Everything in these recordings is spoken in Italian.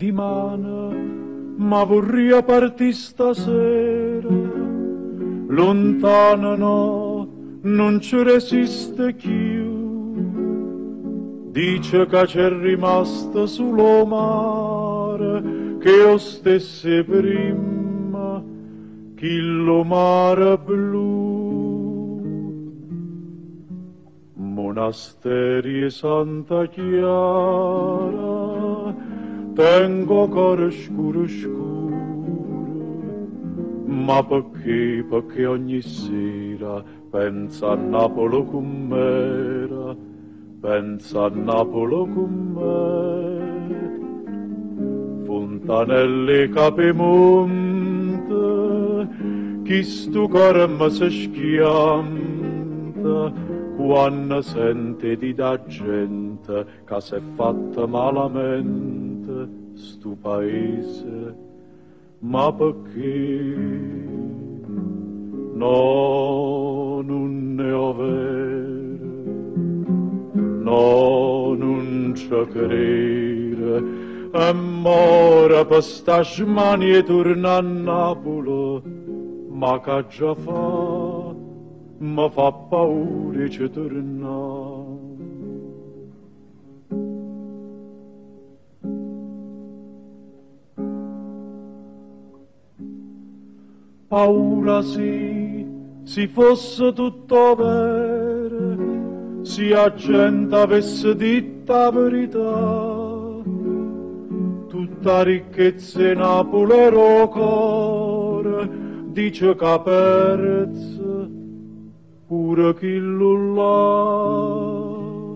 settimana, ma vorrei partire stasera. Lontana no, non ci resiste più. Dice che c'è rimasta sullo mare, che io stesse prima, che lo mare blu. Monasteri e Santa Chiara, tengo cuore scuro scuro, ma perché? Perché ogni sera pensa a Napoli com'era, pensa a Napoli com'era. Fontanelle Capemonte, chi stu cuore mi si schianta, quando sente di da gente che s'è fatta malamente stu paese. Ma perché? No, non ne ho vere, no, non ci credere. E mora per sta smani e torna a Napoli, ma che già fa, mi fa paura ci torna. Paura sì, si fosse tutto vero, se la gente avesse detto la verità. Tutta ricchezza in Napoli era cuore, dice che perezza pure chillo là.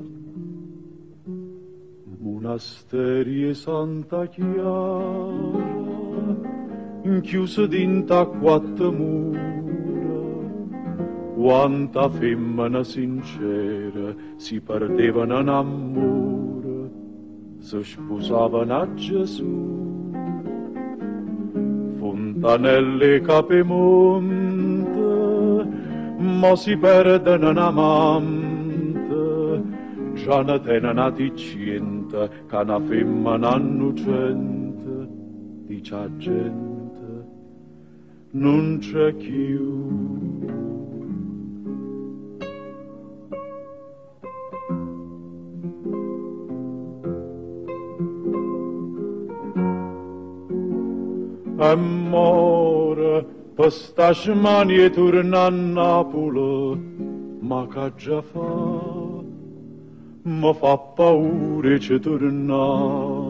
Monasteri e Santa Chiara, chiuse dinta a quattro mura, quanta femmina sincera si perdevano in amore, si sposavano a Gesù. Fontanelle Capemonte, ma si perdono in amante, già ne tenen a dicente che una femmina innocente, dice a gente, non c'è più. E more per sta smani e torna a Napoli, ma che già fa, mi fa paura ci torna.